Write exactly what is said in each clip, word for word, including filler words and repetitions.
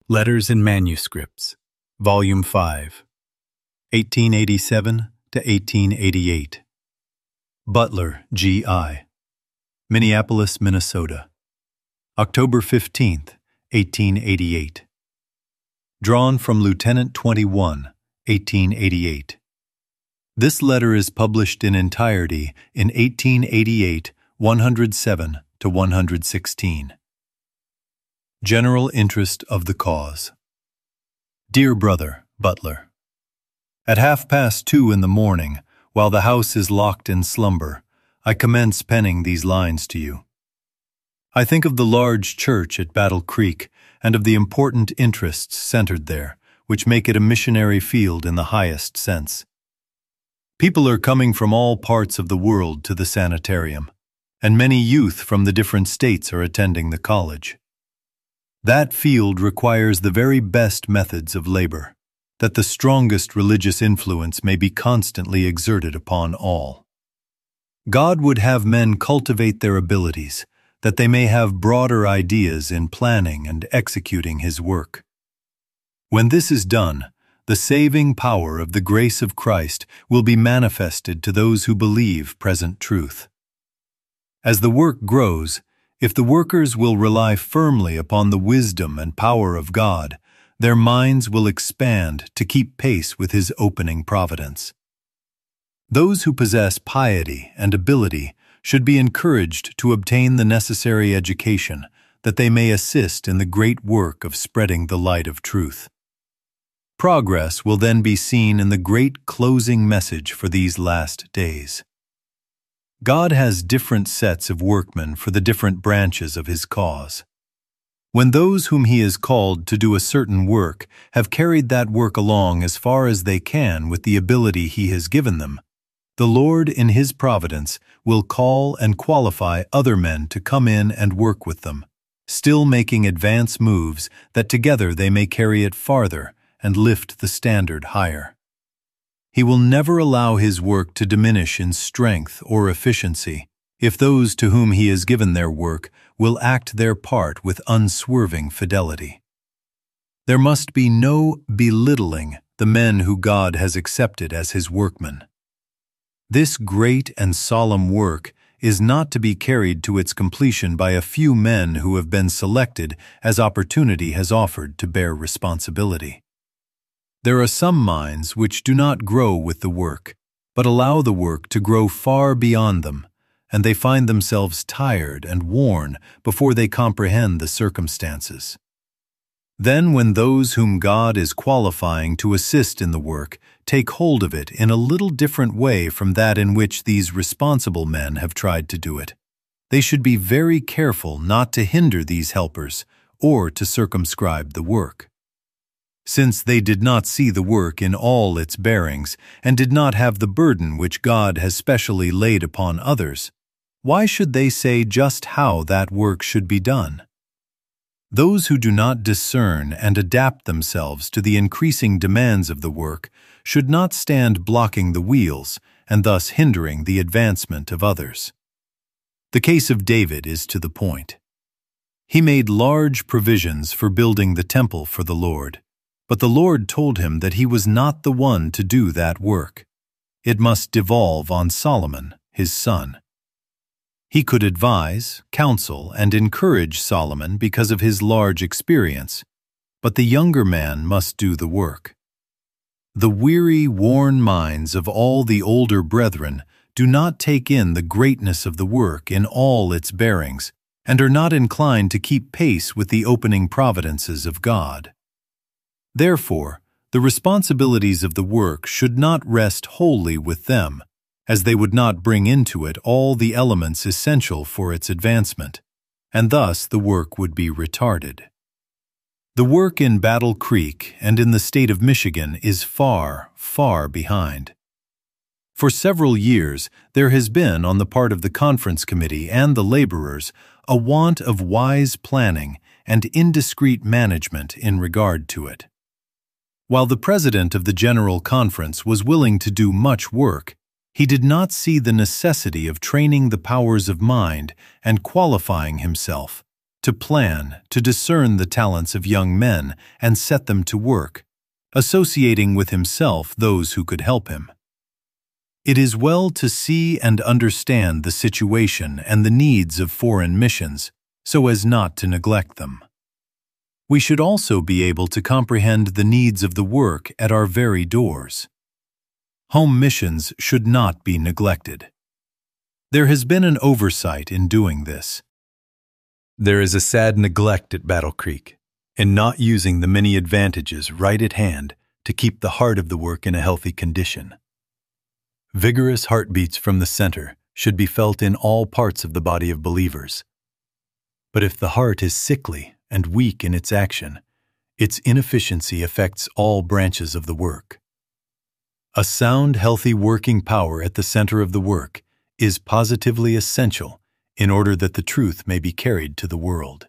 Letters and Manuscripts, Volume five, eighteen eighty-seven to eighteen eighty-eight. Butler, G I Minneapolis, Minnesota. October fifteenth, eighteen eighty-eight. Drawn from Lieutenant twenty-one, eighteen eighty-eight. This letter is published in entirety in eighteen eighty-eight, one hundred seven to one hundred sixteen. General Interest of the Cause. Dear Brother, Butler, at half past two in the morning, while the house is locked in slumber, I commence penning these lines to you. I think of the large church at Battle Creek and of the important interests centered there, which make it a missionary field in the highest sense. People are coming from all parts of the world to the sanitarium, and many youth from the different states are attending the college. That field requires the very best methods of labor, that the strongest religious influence may be constantly exerted upon all. God would have men cultivate their abilities, that they may have broader ideas in planning and executing His work. When this is done, the saving power of the grace of Christ will be manifested to those who believe present truth. As the work grows, if the workers will rely firmly upon the wisdom and power of God, their minds will expand to keep pace with His opening providence. Those who possess piety and ability should be encouraged to obtain the necessary education, that they may assist in the great work of spreading the light of truth. Progress will then be seen in the great closing message for these last days. God has different sets of workmen for the different branches of His cause. When those whom He has called to do a certain work have carried that work along as far as they can with the ability He has given them, the Lord in His providence will call and qualify other men to come in and work with them, still making advance moves that together they may carry it farther and lift the standard higher. He will never allow His work to diminish in strength or efficiency if those to whom He has given their work will act their part with unswerving fidelity. There must be no belittling the men who God has accepted as His workmen. This great and solemn work is not to be carried to its completion by a few men who have been selected as opportunity has offered to bear responsibility. There are some minds which do not grow with the work, but allow the work to grow far beyond them, and they find themselves tired and worn before they comprehend the circumstances. Then when those whom God is qualifying to assist in the work take hold of it in a little different way from that in which these responsible men have tried to do it, they should be very careful not to hinder these helpers or to circumscribe the work. Since they did not see the work in all its bearings and did not have the burden which God has specially laid upon others, why should they say just how that work should be done? Those who do not discern and adapt themselves to the increasing demands of the work should not stand blocking the wheels and thus hindering the advancement of others. The case of David is to the point. He made large provisions for building the temple for the Lord, but the Lord told him that he was not the one to do that work. It must devolve on Solomon, his son. He could advise, counsel, and encourage Solomon because of his large experience, but the younger man must do the work. The weary, worn minds of all the older brethren do not take in the greatness of the work in all its bearings and are not inclined to keep pace with the opening providences of God. Therefore, the responsibilities of the work should not rest wholly with them, as they would not bring into it all the elements essential for its advancement, and thus the work would be retarded. The work in Battle Creek and in the state of Michigan is far, far behind. For several years, there has been, on the part of the conference committee and the laborers, a want of wise planning and indiscreet management in regard to it. While the president of the General Conference was willing to do much work, he did not see the necessity of training the powers of mind and qualifying himself, to plan, to discern the talents of young men and set them to work, associating with himself those who could help him. It is well to see and understand the situation and the needs of foreign missions so as not to neglect them. We should also be able to comprehend the needs of the work at our very doors. Home missions should not be neglected. There has been an oversight in doing this. There is a sad neglect at Battle Creek in not using the many advantages right at hand to keep the heart of the work in a healthy condition. Vigorous heartbeats from the center should be felt in all parts of the body of believers. But if the heart is sickly and weak in its action, its inefficiency affects all branches of the work. A sound, healthy working power at the center of the work is positively essential in order that the truth may be carried to the world.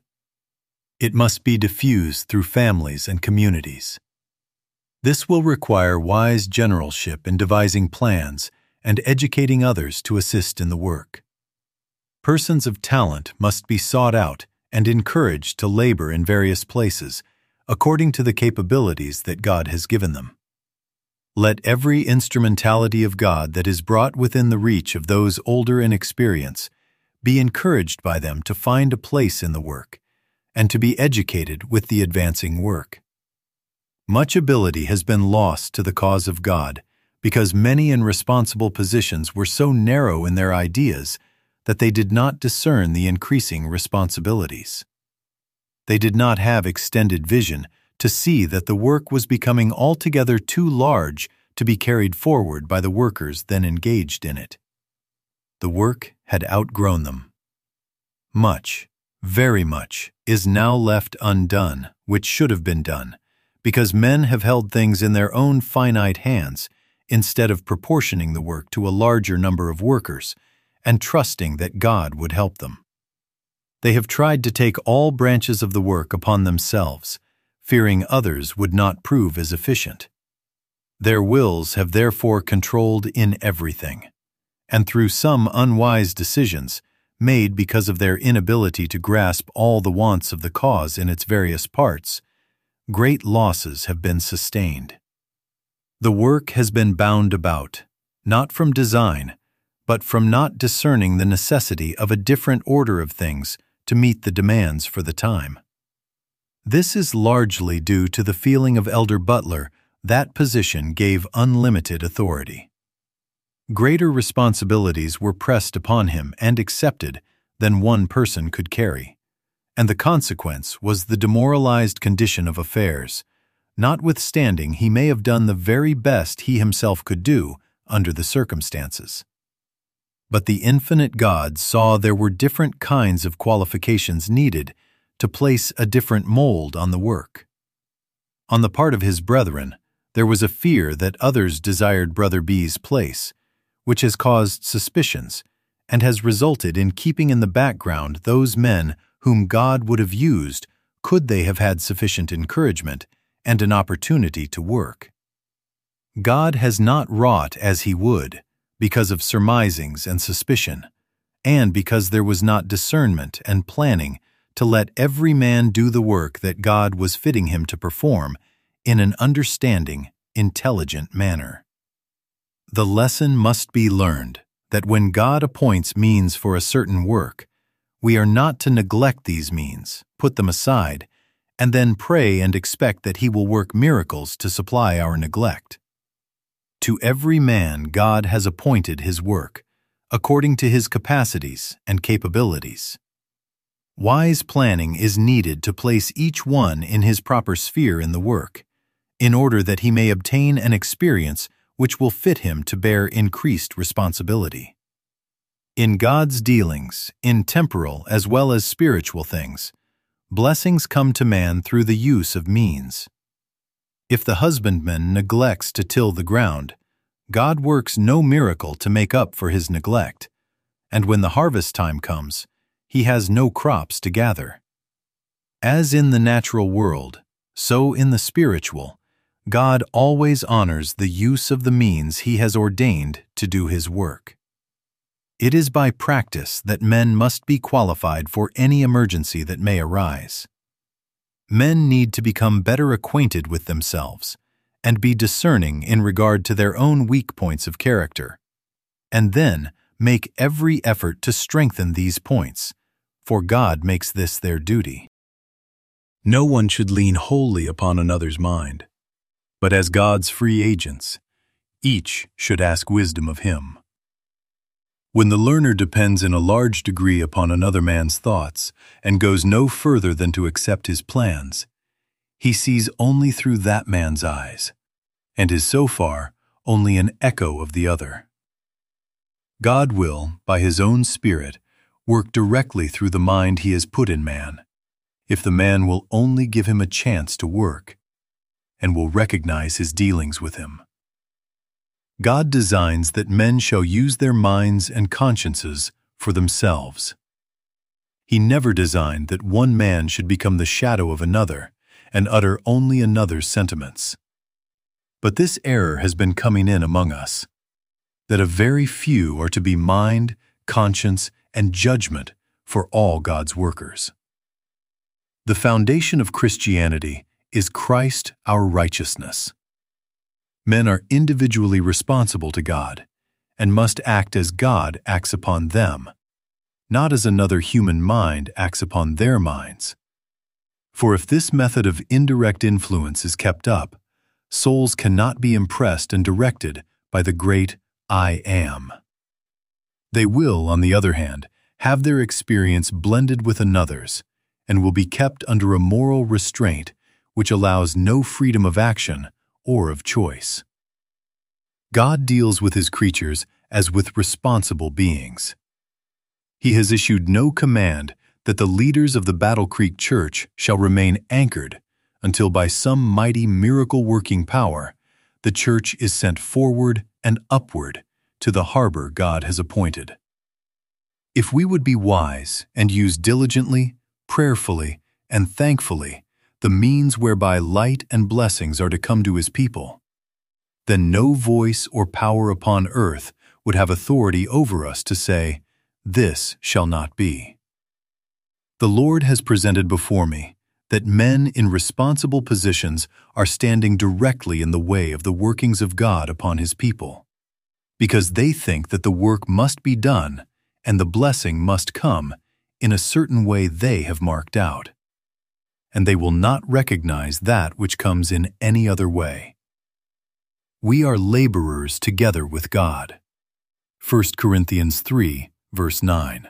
It must be diffused through families and communities. This will require wise generalship in devising plans and educating others to assist in the work. Persons of talent must be sought out and encouraged to labor in various places according to the capabilities that God has given them. Let every instrumentality of God that is brought within the reach of those older in experience be encouraged by them to find a place in the work and to be educated with the advancing work. Much ability has been lost to the cause of God because many in responsible positions were so narrow in their ideas that they did not discern the increasing responsibilities. They did not have extended vision to see that the work was becoming altogether too large to be carried forward by the workers then engaged in it. The work had outgrown them. Much, very much, is now left undone, which should have been done, because men have held things in their own finite hands instead of proportioning the work to a larger number of workers and trusting that God would help them. They have tried to take all branches of the work upon themselves, fearing others would not prove as efficient. Their wills have therefore controlled in everything, and through some unwise decisions, made because of their inability to grasp all the wants of the cause in its various parts, great losses have been sustained. The work has been bound about, not from design, but from not discerning the necessity of a different order of things to meet the demands for the time. This is largely due to the feeling of Elder Butler that position gave unlimited authority. Greater responsibilities were pressed upon him and accepted than one person could carry, and the consequence was the demoralized condition of affairs, notwithstanding he may have done the very best he himself could do under the circumstances. But the infinite God saw there were different kinds of qualifications needed to place a different mold on the work. On the part of his brethren, there was a fear that others desired Brother B's place, which has caused suspicions and has resulted in keeping in the background those men whom God would have used could they have had sufficient encouragement and an opportunity to work. God has not wrought as he would because of surmisings and suspicion, and because there was not discernment and planning to let every man do the work that God was fitting him to perform in an understanding, intelligent manner. The lesson must be learned that when God appoints means for a certain work, we are not to neglect these means, put them aside, and then pray and expect that he will work miracles to supply our neglect. To every man God has appointed his work, according to his capacities and capabilities. Wise planning is needed to place each one in his proper sphere in the work, in order that he may obtain an experience which will fit him to bear increased responsibility. In God's dealings, in temporal as well as spiritual things, blessings come to man through the use of means. If the husbandman neglects to till the ground, God works no miracle to make up for his neglect, and when the harvest time comes, he has no crops to gather. As in the natural world, so in the spiritual, God always honors the use of the means he has ordained to do his work. It is by practice that men must be qualified for any emergency that may arise. Men need to become better acquainted with themselves and be discerning in regard to their own weak points of character, and then make every effort to strengthen these points, for God makes this their duty. No one should lean wholly upon another's mind, but as God's free agents, each should ask wisdom of Him. When the learner depends in a large degree upon another man's thoughts and goes no further than to accept his plans, he sees only through that man's eyes, and is so far only an echo of the other. God will, by His own Spirit, work directly through the mind He has put in man, if the man will only give Him a chance to work, and will recognize His dealings with him. God designs that men shall use their minds and consciences for themselves. He never designed that one man should become the shadow of another and utter only another's sentiments. But this error has been coming in among us, that a very few are to be mind, conscience, and judgment for all God's workers. The foundation of Christianity is Christ our righteousness. Men are individually responsible to God and must act as God acts upon them, not as another human mind acts upon their minds. For if this method of indirect influence is kept up, souls cannot be impressed and directed by the great I Am. They will, on the other hand, have their experience blended with another's and will be kept under a moral restraint which allows no freedom of action or of choice. God deals with His creatures as with responsible beings. He has issued no command that the leaders of the Battle Creek Church shall remain anchored until by some mighty miracle-working power the church is sent forward and upward to the harbor God has appointed. If we would be wise and use diligently, prayerfully, and thankfully the means whereby light and blessings are to come to His people, then no voice or power upon earth would have authority over us to say, "This shall not be." The Lord has presented before me that men in responsible positions are standing directly in the way of the workings of God upon His people, because they think that the work must be done and the blessing must come in a certain way they have marked out, and they will not recognize that which comes in any other way. We are laborers together with God. First Corinthians three, verse nine.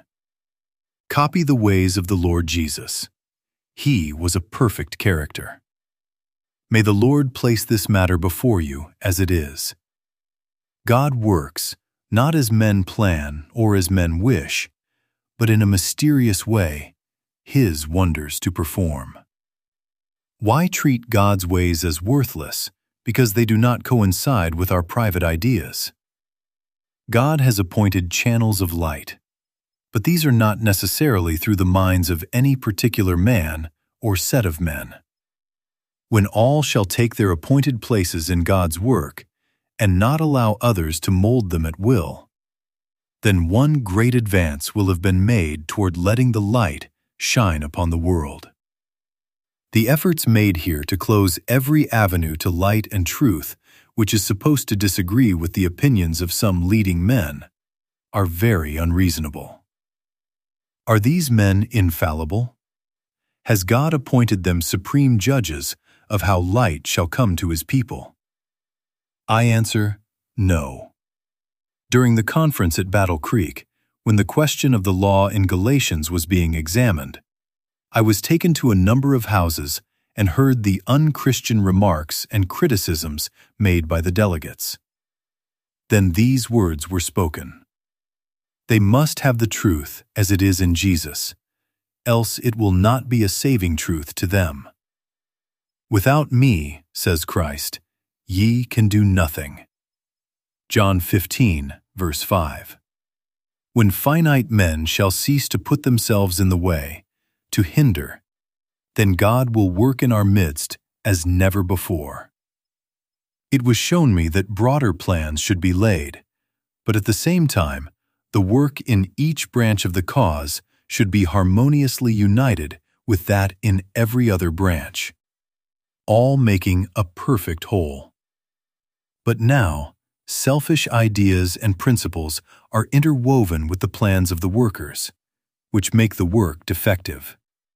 Copy the ways of the Lord Jesus. He was a perfect character. May the Lord place this matter before you as it is. God works not as men plan or as men wish, but in a mysterious way, His wonders to perform. Why treat God's ways as worthless because they do not coincide with our private ideas? God has appointed channels of light, but these are not necessarily through the minds of any particular man or set of men. When all shall take their appointed places in God's work and not allow others to mold them at will, then one great advance will have been made toward letting the light shine upon the world. The efforts made here to close every avenue to light and truth, which is supposed to disagree with the opinions of some leading men, are very unreasonable. Are these men infallible? Has God appointed them supreme judges of how light shall come to His people? I answer, no. During the conference at Battle Creek, when the question of the law in Galatians was being examined, I was taken to a number of houses and heard the unchristian remarks and criticisms made by the delegates. Then these words were spoken: "They must have the truth as it is in Jesus, else it will not be a saving truth to them. Without me, says Christ, ye can do nothing." John fifteen, verse five. When finite men shall cease to put themselves in the way, to hinder, then God will work in our midst as never before. It was shown me that broader plans should be laid, but at the same time, The work in each branch of the cause should be harmoniously united with that in every other branch, all making a perfect whole. But now, selfish ideas and principles are interwoven with the plans of the workers, which make the work defective.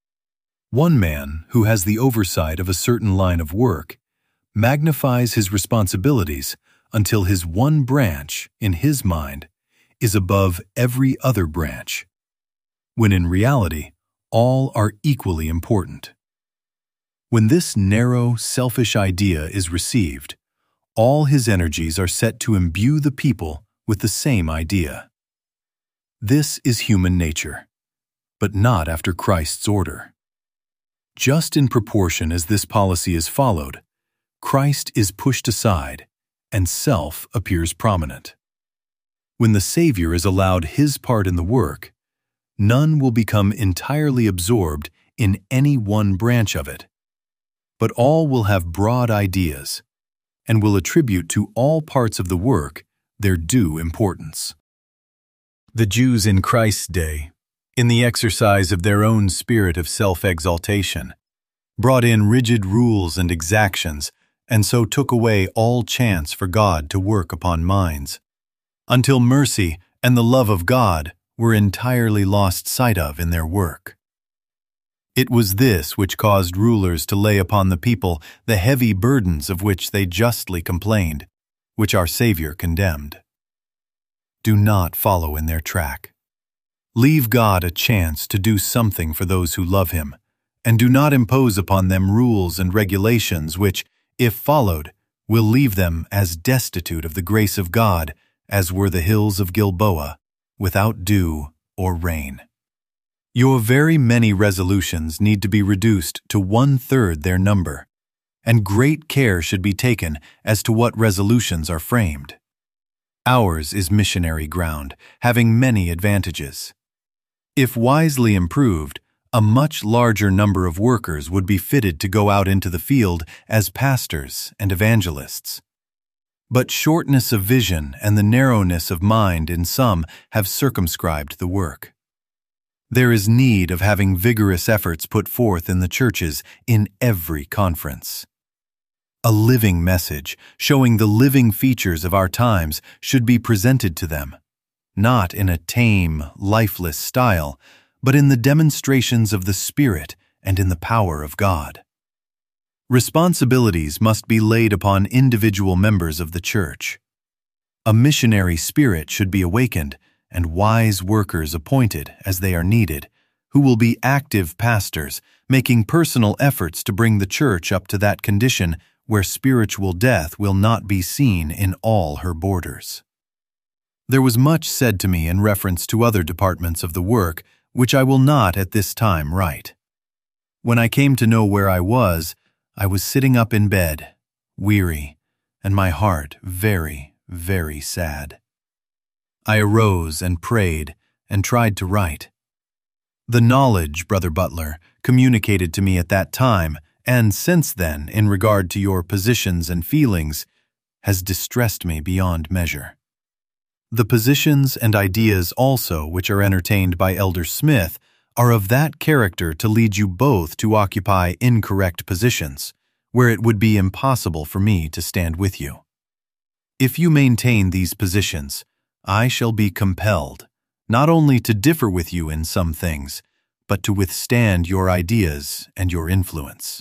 One man who has the oversight of a certain line of work magnifies his responsibilities until his one branch, in his mind, is above every other branch, when in reality, all are equally important. When this narrow, selfish idea is received, all his energies are set to imbue the people with the same idea. This is human nature, but not after Christ's order. Just in proportion as this policy is followed, Christ is pushed aside and self appears prominent. When the Savior is allowed his part in the work, none will become entirely absorbed in any one branch of it, but all will have broad ideas and will attribute to all parts of the work their due importance. The Jews in Christ's day, in the exercise of their own spirit of self-exaltation, brought in rigid rules and exactions, and so took away all chance for God to work upon minds, until mercy and the love of God were entirely lost sight of in their work. It was this which caused rulers to lay upon the people the heavy burdens of which they justly complained, which our Savior condemned. Do not follow in their track. Leave God a chance to do something for those who love Him, and do not impose upon them rules and regulations which, if followed, will leave them as destitute of the grace of God as were the hills of Gilboa, without dew or rain. Your very many resolutions need to be reduced to one-third their number, and great care should be taken as to what resolutions are framed. Ours is missionary ground, having many advantages. If wisely improved, a much larger number of workers would be fitted to go out into the field as pastors and evangelists. But shortness of vision and the narrowness of mind in some have circumscribed the work. There is need of having vigorous efforts put forth in the churches in every conference. A living message, showing the living features of our times, should be presented to them, not in a tame, lifeless style, but in the demonstrations of the Spirit and in the power of God. Responsibilities must be laid upon individual members of the church. A missionary spirit should be awakened, and wise workers appointed as they are needed, who will be active pastors, making personal efforts to bring the church up to that condition where spiritual death will not be seen in all her borders. There was much said to me in reference to other departments of the work, which I will not at this time write. When I came to know where I was, I was sitting up in bed, weary, and my heart very, very sad. I arose and prayed and tried to write. The knowledge, Brother Butler, communicated to me at that time, and since then, in regard to your positions and feelings, has distressed me beyond measure. The positions and ideas also which are entertained by Elder Smith are of that character to lead you both to occupy incorrect positions, where it would be impossible for me to stand with you. If you maintain these positions, I shall be compelled, not only to differ with you in some things, but to withstand your ideas and your influence.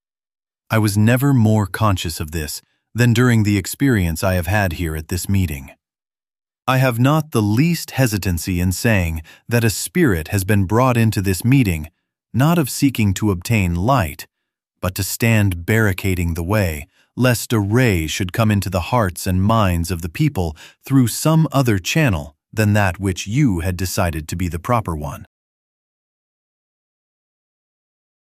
I was never more conscious of this than during the experience I have had here at this meeting. I have not the least hesitancy in saying that a spirit has been brought into this meeting, not of seeking to obtain light, but to stand barricading the way, lest a ray should come into the hearts and minds of the people through some other channel than that which you had decided to be the proper one.